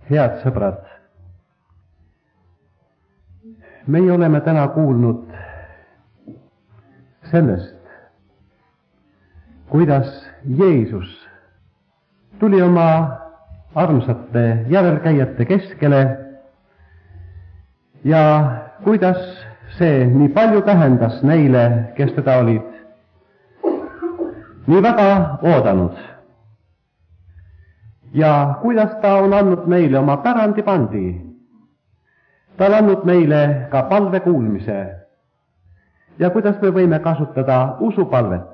Head sõbrad, meie oleme täna kuulnud sellest, kuidas Jeesus tuli oma armsate järelkäijate keskele ja kuidas see nii palju tähendas neile, kes teda olid nii väga oodanud. Ja kuidas ta on andnud meile oma pärandipandi. Ta on andnud meile ka palve kuulmise. Ja kuidas me võime kasutada usupalvet.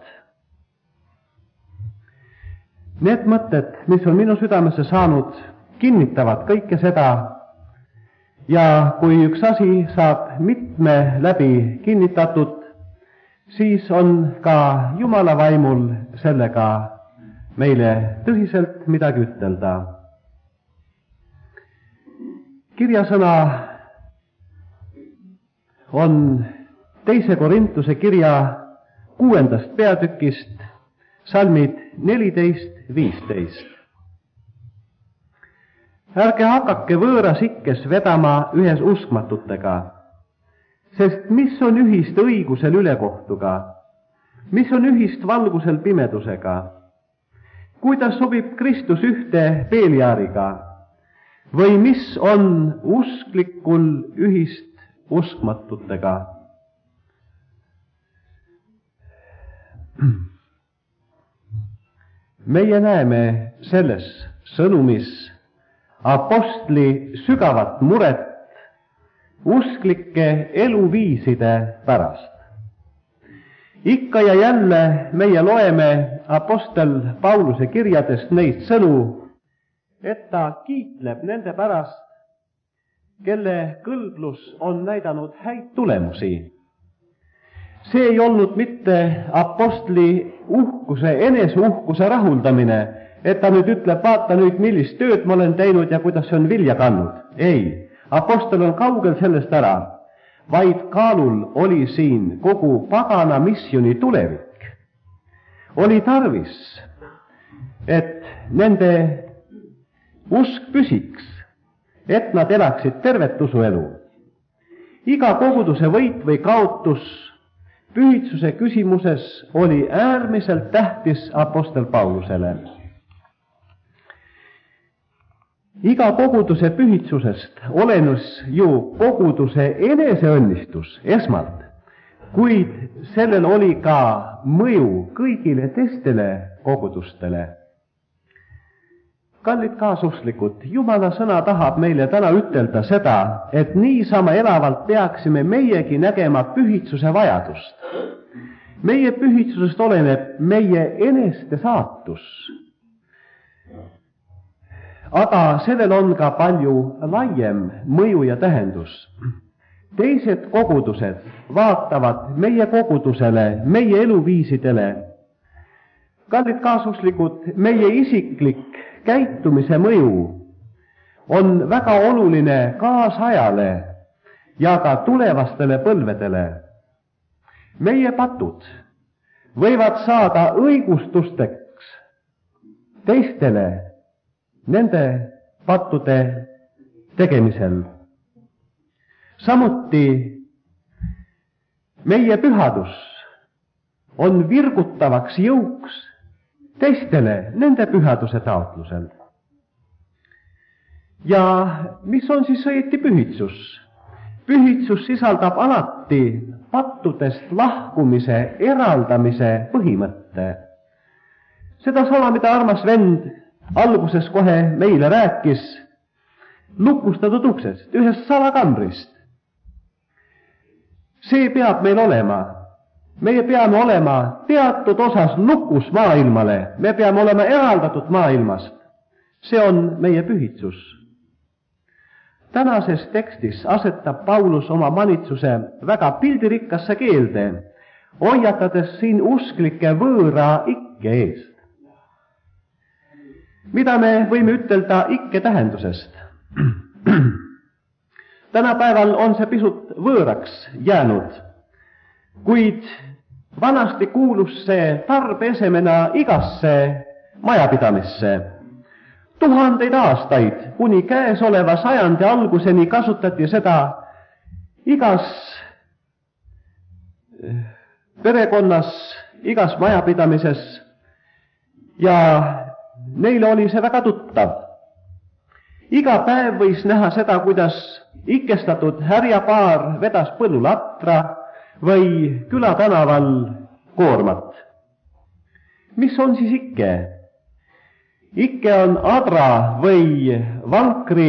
Need mõtted, mis on minu südamesse saanud, kinnitavad kõike seda. Ja kui üks asi saab mitme läbi kinnitatud, siis on ka Jumala vaimul sellega meile tõsiselt midagi ütelda. Kirjasõna on 2. Korintuse kirja 6. peatükist, salmid 14-15. Ärge hakake võõras ikkes vedama ühes uskmatutega, sest mis on ühist õigusel ülekohtuga, mis on ühist valgusel pimedusega, kuidas sobib Kristus ühte Beliariga või mis on usklikul ühist uskmatutega. Meie näeme selles sõnumis apostli sügavat muret usklike eluviiside pärast. Ikka ja jälle meie loeme apostel Pauluse kirjadest neid sõnu, et ta kiitleb nende pärast, kelle kõlblus on näidanud häid tulemusi. See ei olnud mitte apostli uhkuse, eneseuhkuse rahuldamine, et ta nüüd ütleb, vaata nüüd, millist tööd ma olen teinud ja kuidas see on vilja kandnud. Ei, apostel on kaugel sellest ära. Vaid kaalul oli siin kogu pagana missiooni tulevik. Oli tarvis, et nende usk püsiks, et nad elaksid tervet usuelu. Iga koguduse võit või kaotus pühitsuse küsimuses oli äärmiselt tähtis apostel Paulusele. Iga koguduse pühitsusest olenus ju koguduse eneseõnnistus esmalt, kuid sellel oli ka mõju kõigile teistele kogudustele. Kallid kaasuslikud, Jumala sõna tahab meile täna ütelda seda, et niisama elavalt peaksime meiegi nägema pühitsuse vajadust. Meie pühitsusest oleneb meie eneste saatus. Aga sellel on ka palju laiem mõju ja tähendus. Teised kogudused vaatavad meie kogudusele, meie eluviisidele. Kallid kaasuslikud, meie isiklik käitumise mõju on väga oluline kaasajale ja ka tulevastele põlvedele. Meie patud võivad saada õigustusteks teistele nende pattude tegemisel. Samuti meie pühadus on virgutavaks jõuks teistele nende pühaduse taotlusel. Ja mis on siis õieti pühitsus? Pühitsus sisaldab alati pattudest lahkumise, eraldamise põhimõtte. Seda sama, mida armas vend alguses kohe meile rääkis lukustatud uksest, ühest salakambrist. See peab meil olema. Meie peame olema teatud osas lukus maailmale. Me peame olema eraldatud maailmast. See on meie pühitsus. Tänases tekstis asetab Paulus oma manitsuse väga pildirikkasse keelde, hoiatades siin usklike võõra ikke eest. Mida me võime ütelda ikke tähendusest? Tänapäeval on see pisut võõraks jäänud, kuid vanasti kuulus see tarbeesemena igasse majapidamisse. tuhandeid aastaid, kuni käesoleva sajandi alguseni kasutati seda igas perekonnas, igas majapidamises ja neile oli see väga tuttav. Iga päev võis näha seda, kuidas ikestatud härjapaar vedas põllul atra või külatänaval koormat. Mis on siis ikke? Ikke on adra või vankri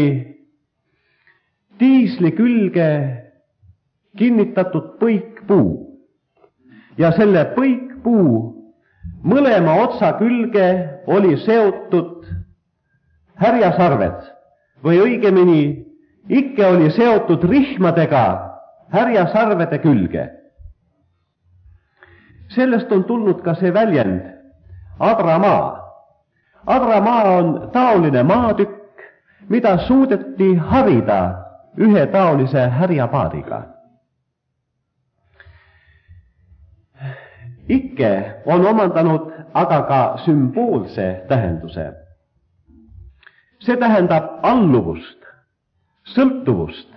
tiisli külge kinnitatud põikpuu. Ja selle põikpuu mõlema otsa külge oli seotud härjasarved või õigemini ikke oli seotud rihmadega härjasarvede külge. Sellest on tulnud ka see väljend adramaa. Adramaa on taoline maatükk, mida suudeti harida ühe taolise härjapaariga. Ikke on omandanud aga ka sümboolse tähenduse. See tähendab alluvust, sõltuvust,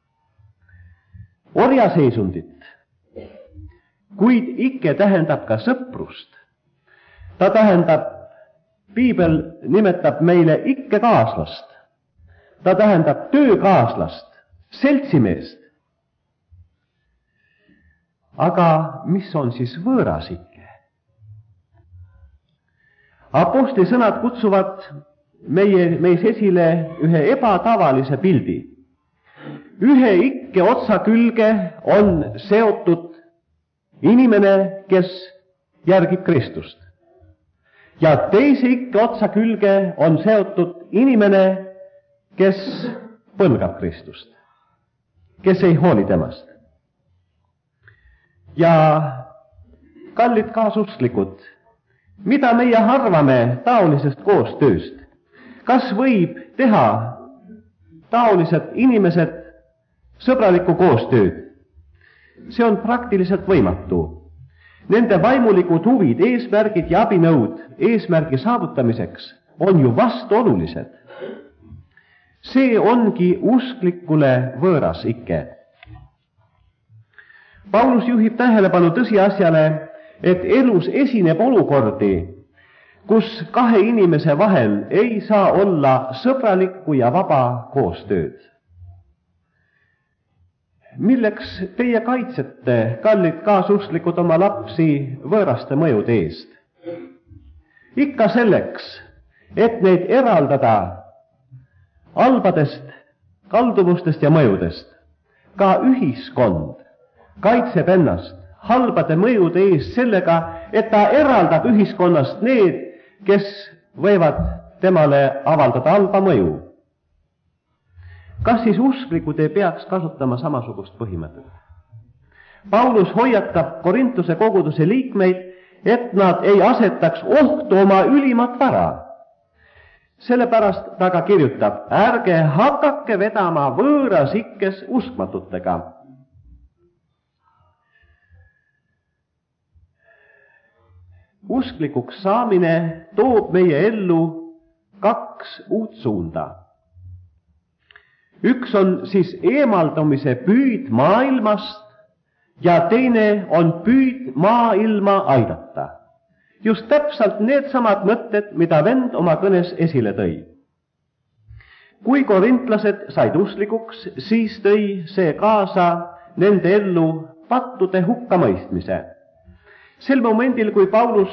orjaseisundit, kuid ikke tähendab ka sõprust. Ta tähendab, Piibel nimetab meile ikke kaaslast. Ta tähendab töökaaslast, seltsimeest. Aga mis on siis võõras ikke? Apostli sõnad kutsuvad meis esile ühe ebatavalise pildi. Ühe ikke otsa külge on seotud inimene, kes järgib Kristust. Ja teise ikke otsa külge on seotud inimene, kes põlgab Kristust, kes ei hooli temast. Ja kallid kaasusklikud, mida meie arvame taolisest koostööst? Kas võib teha taolised inimesed sõbralikku koostööd? See on praktiliselt võimatu. Nende vaimulikud huvid, eesmärgid ja abinõud eesmärgi saavutamiseks on ju vastuolulised. See ongi usklikule võõras ikke. Paulus juhib tähelepanu tõsiasjale, et elus esineb olukordi, kus kahe inimese vahel ei saa olla sõbralikku ja vaba koostööd. Milleks teie kaitsete, kallid kaasusklikud, oma lapsi võõraste mõjude eest? Ikka selleks, et neid eraldada halbadest kalduvustest ja mõjudest. Ka ühiskond kaitseb ennast halbade mõjude eest sellega, et ta eraldab ühiskonnast need, kes võivad temale avaldada halba mõju. Kas siis usklikud ei peaks kasutama samasugust põhimõtet? Paulus hoiatab Korintuse koguduse liikmeid, et nad ei asetaks ohtu oma ülimat vara. Sellepärast ta ka kirjutab, ärge hakake vedama võõras ikkes uskmatutega. Usklikuks saamine toob meie ellu kaks uut suunda. Üks on siis eemaldumise püüd maailmast ja teine on püüd maailma aidata. Just täpselt needsamad mõtted, mida vend oma kõnes esile tõi. Kui korintlased said usklikuks, siis tõi see kaasa nende ellu pattude hukkamõistmise. Sel momendil, kui Paulus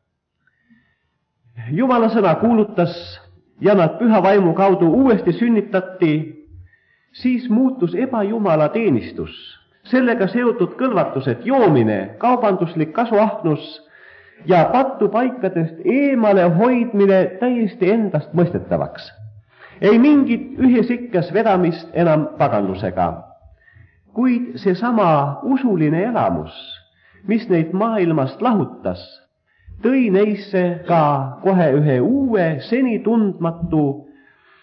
Jumala sõna kuulutas ja nad püha vaimu kaudu uuesti sünnitati, siis muutus ebajumala teenistus, sellega seotud kõlvatused, joomine, kaubanduslik kasuahnus ja patupaikadest eemale hoidmine täiesti endast mõistetavaks. Ei mingit ühes ikkes vedamist enam paganlusega, kuid seesama usuline elamus, mis neid maailmast lahutas, tõi neisse ka kohe ühe uue, seni tundmatu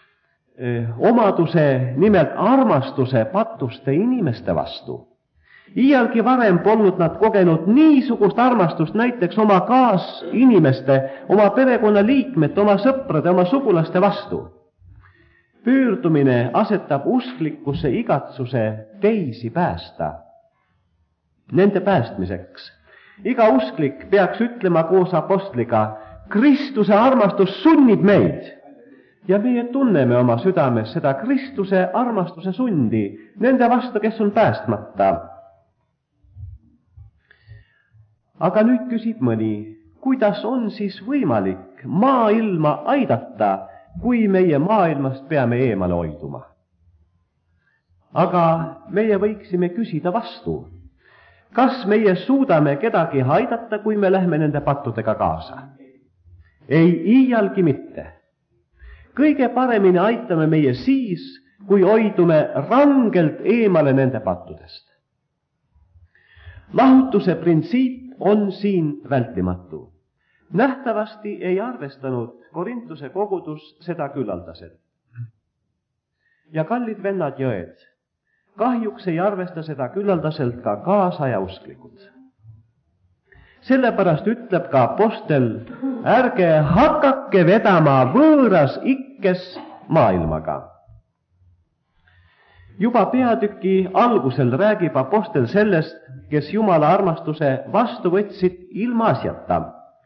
omaduse, nimelt armastuse patuste inimeste vastu. Iialgi varem polnud nad kogenud niisugust armastust näiteks oma kaasinimeste, oma perekonnaliikmete, oma sõprade, oma sugulaste vastu. Pöördumine asetab usklikkuse igatsuse teisi päästa. Nende päästmiseks. Iga usklik peaks ütlema koos apostliga, Kristuse armastus sunnib meid. Ja meie tunneme oma südames seda Kristuse armastuse sundi nende vastu, kes on päästmata. Aga nüüd küsib mõni, kuidas on siis võimalik maailma aidata, kui meie maailmast peame eemale hoiduma? Aga meie võiksime küsida vastu. Kas meie suudame kedagi aidata, kui me lähme nende pattudega kaasa? Ei, iialgi mitte. Kõige paremini aitame meie siis, kui hoidume rangelt eemale nende pattudest. Lahutuse printsiip on siin vältimatu. Nähtavasti ei arvestanud Korintuse kogudus seda küllaldaselt. Ja kallid vennad ja õed, kahjuks ei arvesta seda küllaldaselt ka kaasaja usklikud. Sellepärast ütleb ka apostel, ärge hakake vedama võõras ikkes maailmaga. Juba peatüki algusel räägib apostel sellest, kes Jumala armastuse vastu võtsid ilma asjata.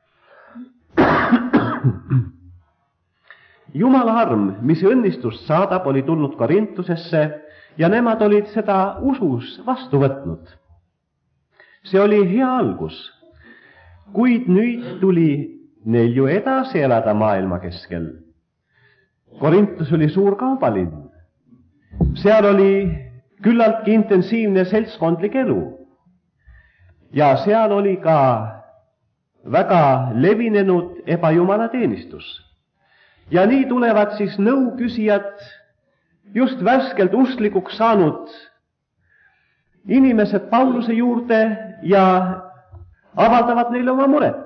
Jumala arm, mis õnnistust saadab, oli tulnud Korintusesse ja nemad olid seda usus vastu võtnud. See oli hea algus, kuid nüüd tuli neil ju edasi elada maailma keskel. Korintus oli suur kaubalinn. Seal oli küllaltki intensiivne seltskondlik elu. Ja seal oli ka väga levinenud ebajumalateenistus. Ja nii tulevad siis nõuküsijad, just värskelt usklikuks saanud inimesed Pauluse juurde ja avaldavad neile oma muret.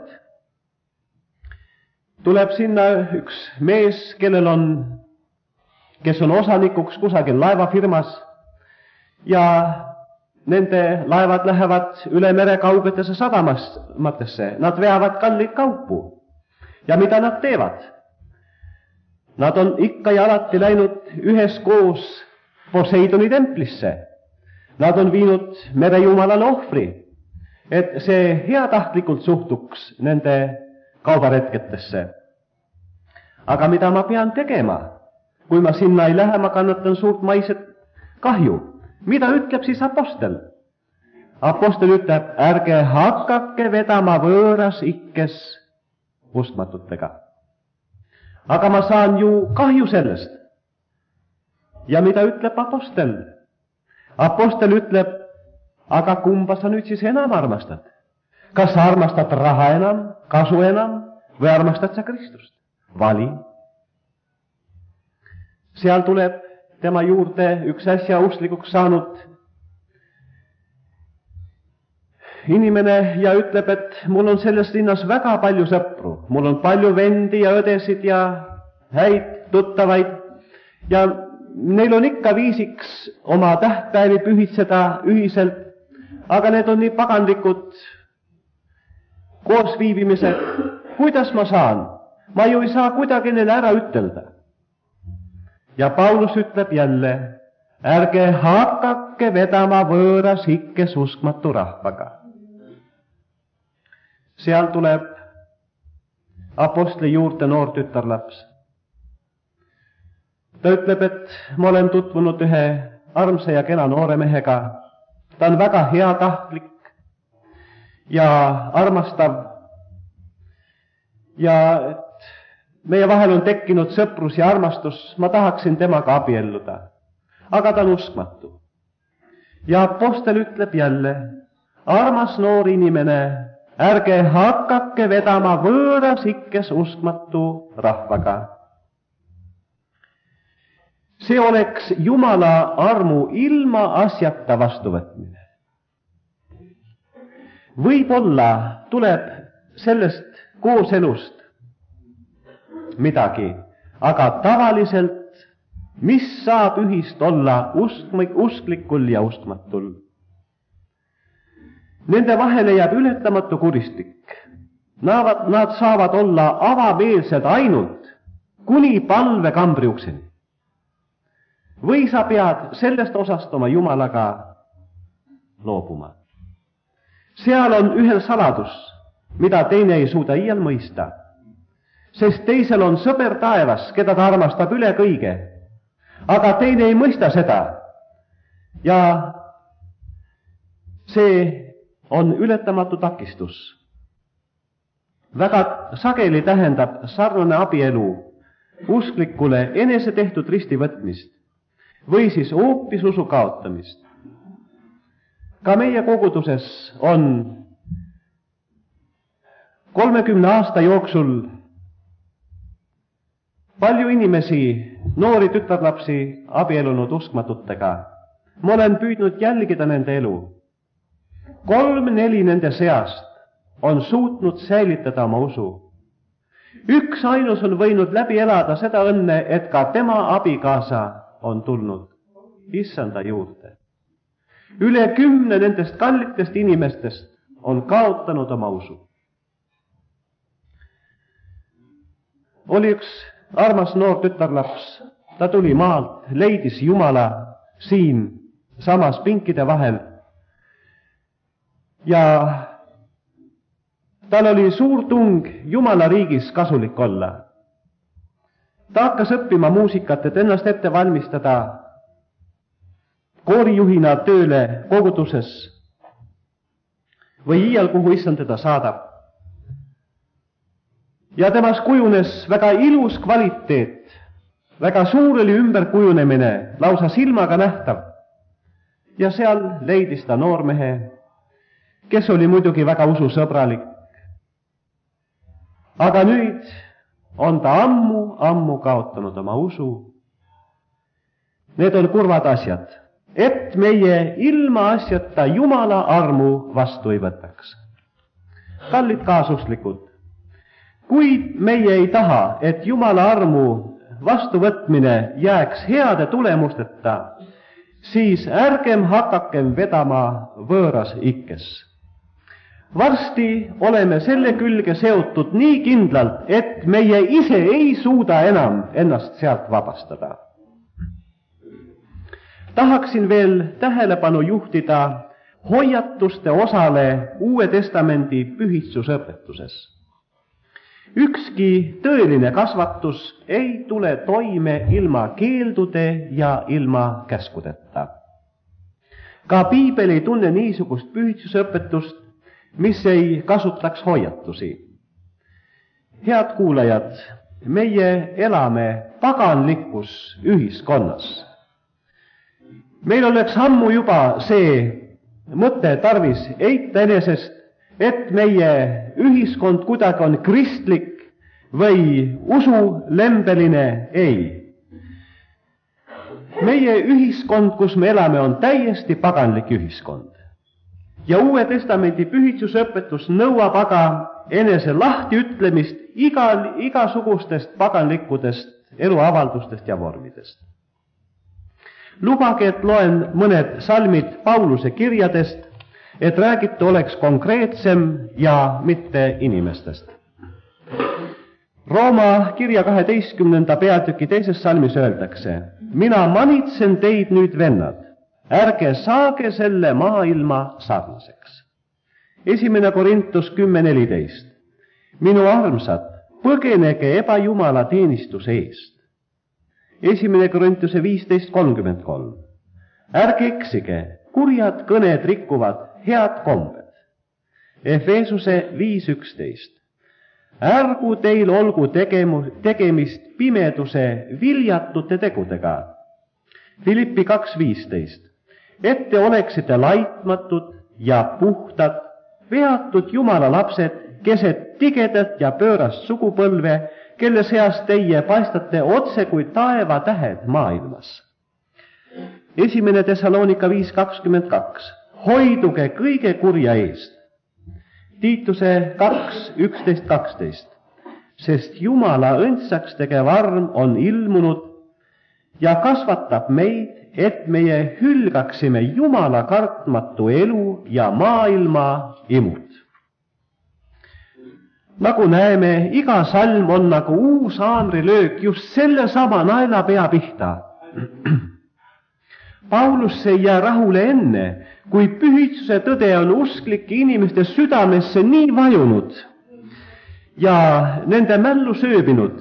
Tuleb sinna üks mees, kes on osanikuks kusagil laevafirmas ja nende laevad lähevad üle mere kaugetesse sadamatesse. Nad veavad kalleid kaupu. Ja mida nad teevad? Nad on ikka ja alati läinud üheskoos Poseidoni templisse. Nad on viinud merejumalale ohvri, et see heatahtlikult suhtuks nende kaubaretketesse. Aga mida ma pean tegema? Kui ma sinna ei lähe, ma kannatan suurt maiset kahju. Mida ütleb siis apostel? Apostel ütleb, ärge hakake vedama võõras ikkes uskmatutega. Aga ma saan ju kahju sellest. Ja mida ütleb apostel? Apostel ütleb, aga kumba sa nüüd siis enam armastad? Kas sa armastad raha enam, kasu enam või armastad sa Kristust? Vali. Seal tuleb tema juurde üks äsja usklikuks saanud inimene ja ütleb, et mul on selles linnas väga palju sõpru, mul on palju vendi ja õdesid ja häid tuttavaid ja neil on ikka viisiks oma tähtpäevi pühitseda ühiselt, aga need on nii paganlikud koosviibimised. Kuidas ma saan? Ma ju ei saa kuidagi neile ära ütelda. Ja Paulus ütleb jälle, ärge hakake vedama võõras ikkes uskmatu rahvaga. Seal tuleb apostli juurde noor tütarlaps. Ta ütleb, et ma olen tutvunud ühe armsa ja kena noore mehega. Ta on väga heatahtlik ja armastav ja meie vahel on tekkinud sõprus ja armastus, ma tahaksin temaga abielluda, aga ta on uskmatu. Ja apostel ütleb jälle, armas noor inimene, ärge hakake vedama võõras ikkes uskmatu rahvaga. See oleks Jumala armu ilma asjata vastuvõtmine. Võib-olla tuleb sellest kooselust midagi, aga tavaliselt, mis saab ühist olla usklikul ja uskmatul? Nende vahele jääb ületamatu kuristik. Nad saavad olla avameelsed ainult kuni palvekambri ukseni. Või sa pead sellest osast oma Jumalaga loobuma. Seal on ühel saladus, mida teine ei suuda iial mõista, sest teisel on sõber taevas, keda ta armastab üle kõige, aga teine ei mõista seda ja see on ületamatu takistus. Väga sageli tähendab sarnane abielu usklikule enese tehtud ristivõtmist või siis hoopis usu kaotamist. Ka meie koguduses on 30 aasta jooksul palju inimesi, noori tütarlapsi abielunud uskmatutega. Ma olen püüdnud jälgida nende elu. 3-4 nende seast on suutnud säilitada oma usu. Üks ainus on võinud läbi elada seda õnne, et ka tema abikaasa on tulnud issanda juurde. Üle 10 nendest kallitest inimestest on kaotanud oma usu. Oli üks armas noor tütarlaps, ta tuli maalt, leidis Jumala siin samas pinkide vahel ja tal oli suur tung Jumala riigis kasulik olla. Ta hakkas õppima muusikat, et ennast ette valmistada koorijuhina tööle koguduses või iial kuhu issand teda saadab. Ja temas kujunes väga ilus kvaliteet, väga suur oli ümberkujunemine, lausa silmaga nähtav. Ja seal leidis ta noormehe, kes oli muidugi väga ususõbralik. Aga nüüd on ta ammu kaotanud oma usu. Need on kurvad asjad, et meie ilma asjata Jumala armu vastu ei võtaks. Kallid kaasuslikud, kuid meie ei taha, et Jumala armu vastuvõtmine jääks heade tulemusteta, siis ärgem hakakem vedama võõras ikkes. Varsti oleme selle külge seotud nii kindlalt, et meie ise ei suuda enam ennast sealt vabastada. Tahaksin veel tähelepanu juhtida hoiatuste osale Uue Testamendi pühitsusõpetuses. Ükski tõeline kasvatus ei tule toime ilma keeldude ja ilma käskudeta. Ka piibel ei tunne niisugust pühitsusõpetust, mis ei kasutaks hoiatusi. Head kuulajad, meie elame paganlikus ühiskonnas. Meil oleks ammu juba see mõte tarvis eita enesest, et meie ühiskond kuidagi on kristlik või usulembeline, ei. Meie ühiskond, kus me elame, on täiesti paganlik ühiskond. Ja Uue Testamendi pühitsusõpetus nõuab aga enese lahtiütlemist igasugustest paganlikudest eluavaldustest ja vormidest. Lubage, et loen mõned salmid Pauluse kirjadest, et räägite oleks konkreetsem ja mitte inimestest. Rooma kirja 12. peatüki 2. salmis öeldakse: mina manitsen teid nüüd, vennad, ärge saage selle maailma sarnaseks. 1. Korintus 10.14. minu armsad, põgenege ebajumala teenistuse eest. 1. Korintuse 15.33. ärge eksige, kurjad kõned rikuvad head kombed. Efeesuse 5.11. ärgu teil olgu tegemist pimeduse viljatute tegudega. Filippi 2.15. et te oleksite laitmatud ja puhtad, veatud Jumala lapsed, keset tigedat ja pöörast sugupõlve, kelle seas teie paistate otse kui taevatähed maailmas. 1. Thessalonika 5.22. hoiduge kõige kurja eest. Tiituse 2.11.12. sest Jumala õndsaks tegev arm on ilmunud ja kasvatab meid, et meie hülgaksime Jumala kartmatu elu ja maailma imud. Nagu näeme, iga salm on nagu uus haamrilöök just selle sama naelapea pihta. Paulus ei jää rahule enne, kui pühitsuse tõde on usklike inimeste südamesse nii vajunud ja nende mällu sööbinud,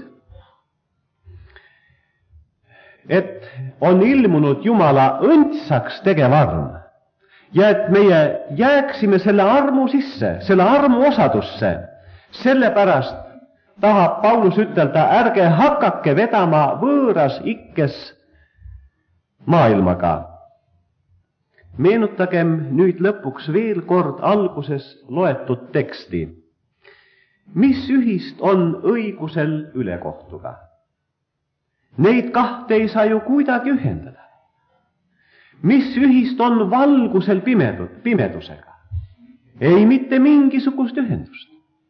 et on ilmunud Jumala õndsaks tegev arm ja et meie jääksime selle armu sisse, selle armu osadusse. Sellepärast tahab Paulus ütelda, ärge hakake vedama võõras ikkes maailmaga. Meenutagem nüüd lõpuks veel kord alguses loetud teksti. Mis ühist on õigusel ülekohtuga? Neid kahte ei saa ju kuidagi ühendada. Mis ühist on valgusel pimedusega? Ei mitte mingisugust ühendust.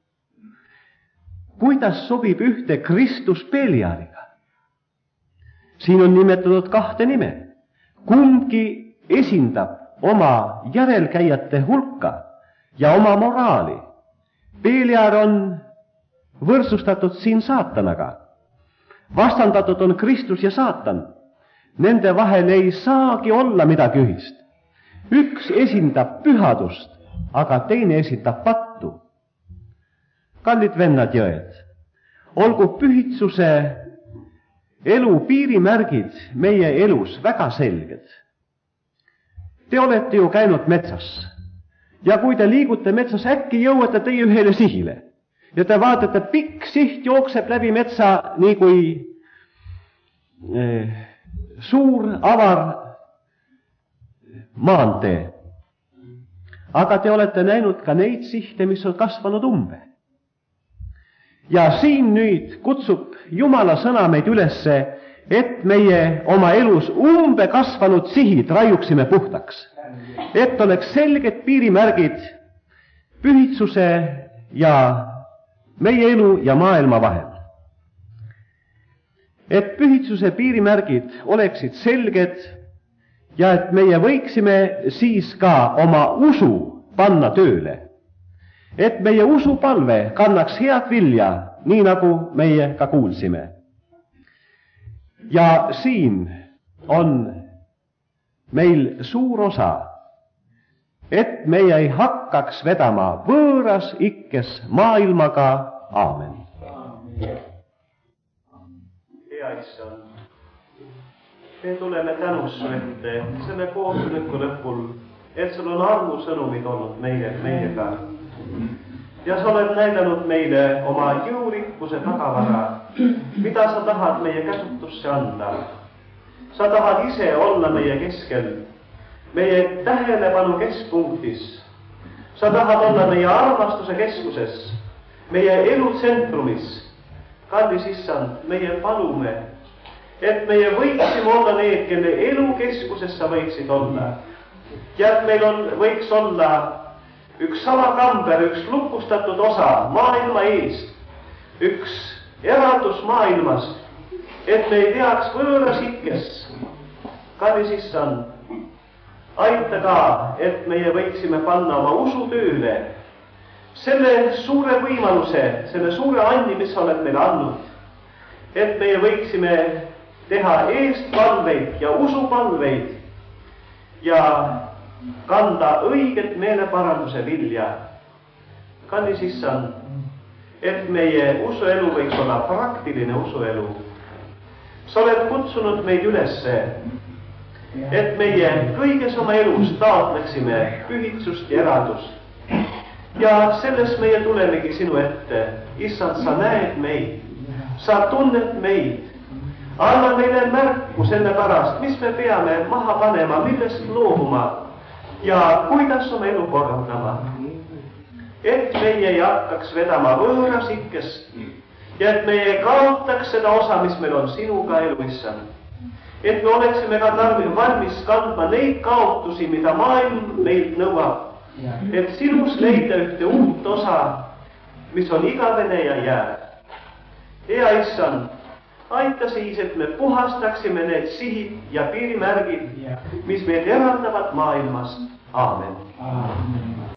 Kuidas sobib ühte Kristus Belialiga? Siin on nimetatud kahte nime. Kumbki esindab oma järelkäijate hulka ja oma moraali. Belial on võrdsustatud siin saatanaga. Vastandatud on Kristus ja saatan. Nende vahel ei saagi olla midagi ühist. Üks esindab pühadust, aga teine esindab pattu. Kallid vennad jõed, olgu pühitsuse elu piirimärgid meie elus väga selged. Te olete ju käinud metsas ja kui te liigute metsas, äkki jõuate teie ühele sihile ja te vaatate, pikk siht jookseb läbi metsa nii kui suur avar maantee. Aga te olete näinud ka neid sihte, mis on kasvanud umbe. Ja siin nüüd kutsub Jumala sõna meid ülesse, et meie oma elus umbe kasvanud sihid raiuksime puhtaks. Et oleks selged piirimärgid pühitsuse ja meie elu ja maailma vahel. Et pühitsuse piirimärgid oleksid selged ja et meie võiksime siis ka oma usu panna tööle. Et meie usupalve kannaks head vilja, nii nagu meie ka kuulsime. Ja siin on meil suur osa, et meie ei hakkaks vedama võõras ikkes maailmaga. Aamen. Hea Issand, me tuleme tänusse ette selle koosoleku lõpul, et sul on armusõnumid olnud meiega. Ja sa oled näidanud meile oma jõurikkuse tagavara, mida sa tahad meie käsutusse anda. Sa tahad ise olla meie keskel, meie tähelepanu keskpunktis. Sa tahad olla meie armastuse keskuses, meie elu tsentrumis. Kallis Issand, meie palume, et meie võiksime olla need, kelle elu keskuses sa võiksid olla. Ja et meil võiks olla üks salakamber, üks lukustatud osa maailma eest, üks eraldus maailmast, et me ei teaks võõras ikkes. Kallis Issand, aita ka, et meie võiksime panna oma usu tööle, selle suure võimaluse, selle suure andi, mis sa oled meile andnud, et meie võiksime teha eestpalveid ja usupalveid ja kanda õiget meeleparanduse vilja. Kallis Issand, et meie usuelu võiks olla praktiline usuelu. Sa oled kutsunud meid ülesse, et meie kõiges oma elus taotleksime pühitsust ja eraldust. Ja selles meie tulemegi sinu ette. Issand, sa näed meid, sa tunned meid. Anna meile märku selle pärast, mis me peame maha panema, millest loobuma ja kuidas oma elu korraldama. Et meie ei hakkaks vedama võõras ikkes ja et meie ei kaotaks seda osa, mis meil on sinuga elu, Issand. Et me oleksime ka valmis kandma neid kaotusi, mida maailm meilt nõuab. Et sinus leida ühte uut osa, mis on igavene ja jääb. Hea Issand, aita siis, et me puhastaksime need sihid ja piirimärgid, mis meid eraldavad maailmast. Aamen.